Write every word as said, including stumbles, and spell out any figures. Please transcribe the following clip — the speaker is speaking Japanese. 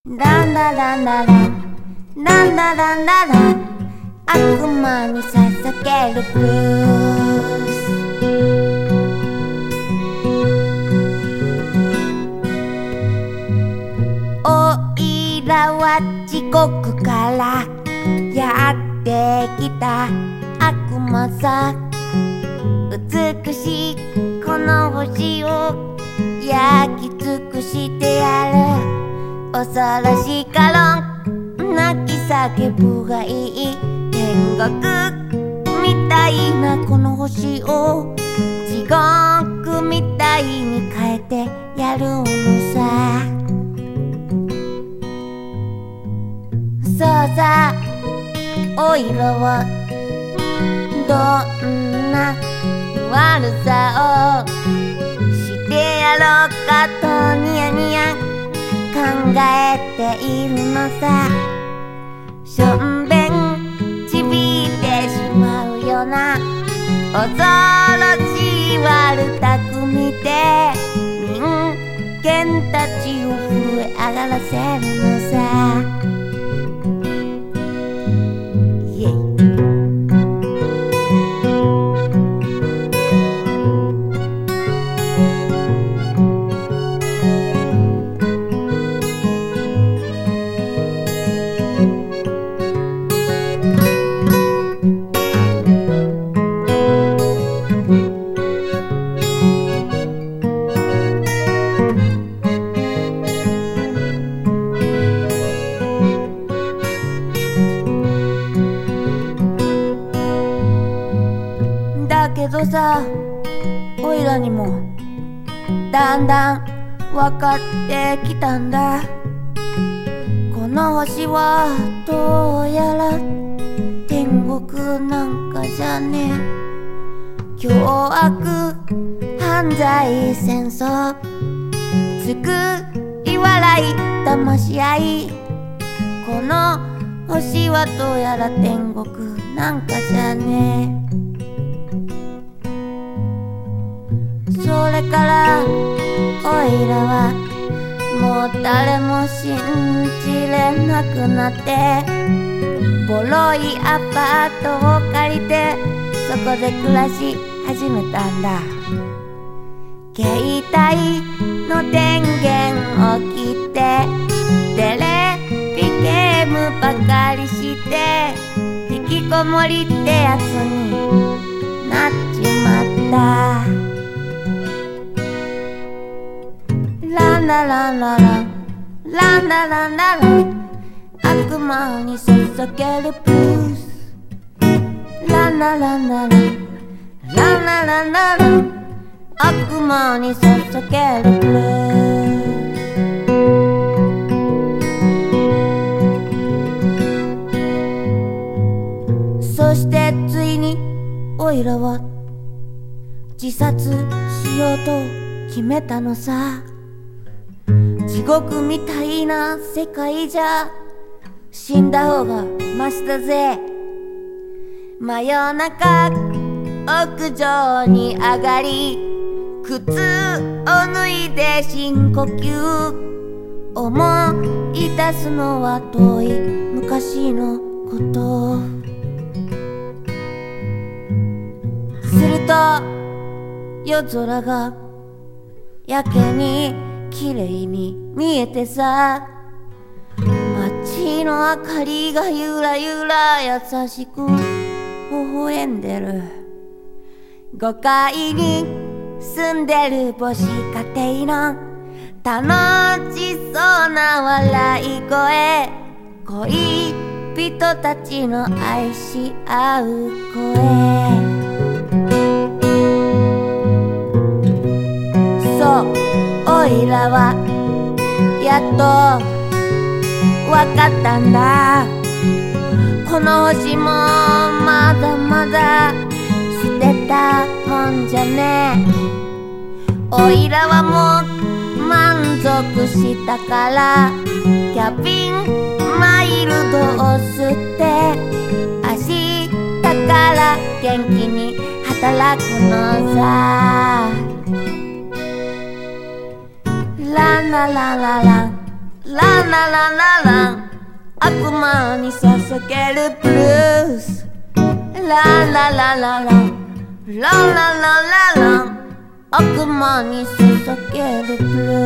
ランダランダランランダランダラン悪魔に捧げるブルース。おいらは地獄からやってきた悪魔さ。美しいこの星を焼き尽くしてやる。恐ろしいカロン泣き叫ぶがいい。天国みたいなこの星を地獄みたいに変えてやるのさ。そうさ、おいらはどんな悪さをしてやろうかとニヤニヤ考えているのさ。しょんべんちびってしまうような恐ろしい悪巧みで人間たちを震え上がらせるのさ。イエイ。だけどさ、おいらにもだんだん分かってきたんだ。この星はどうやら天国なんかじゃねえ。凶悪、犯罪、戦争、救い笑い、騙し合い。この星はどうやら天国なんかじゃねえ。それからおいらはもう誰も信じれなくなって、ボロいアパートを借りてそこで暮らし始めたんだ。携帯の電源を切ってテレビゲームばかりして引きこもりってやつになっちまった。ランダランダランランダランダラン悪魔に捧げるブルース。ランダランダランランダランダラン悪魔に捧げるブルース。そしてついにおいらは自殺しようと決めたのさ。地獄みたいな世界じゃ死んだ方がマシだぜ。真夜中屋上に上がり靴を脱いで深呼吸。思い出すのは遠い昔のこと。すると夜空がやけに綺麗に見えてさ、街の明かりがゆらゆら優しく微笑んでる。ごかいに住んでる母子家庭の楽しそうな笑い声、恋人たちの愛し合う声。そうおいらはやっとわかったんだ。この星もまだまだ捨てたもんじゃねえ。おいらはもう満足したからキャビンマイルドを吸って明日から元気に働くのさ。ランラララランラララララ悪魔に捧げるブルースラララララララララララ悪魔に捧げるブルース